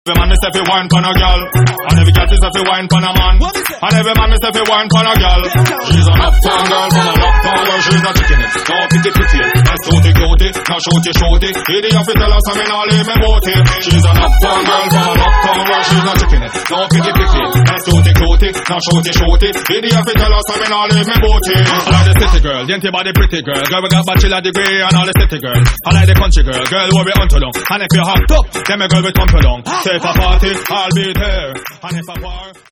Every man me say fi wine pon a girl, and every girl say fi wine pon a man, and every man me say fi wine pon a girl. She's an uptown girl from an uptown girl, she's not chicken it, no pity pity. That's shorty cutie, now shorty shorty. Idiot fi tell us I'm in all in me booty. She's an uptown girl from an uptown girl, she's not chicken it, no pity pity. That's shorty cutie, now shorty shorty. Idiot fi tell us I'm in all in me booty. I like the city girl, the antibody pretty girl, girl we got bachelor degree and all the city girl. I like the country girl, girl where we hunt along, and if you hopped up, then me girl we tumble along. If a party, I'll be there. And if a war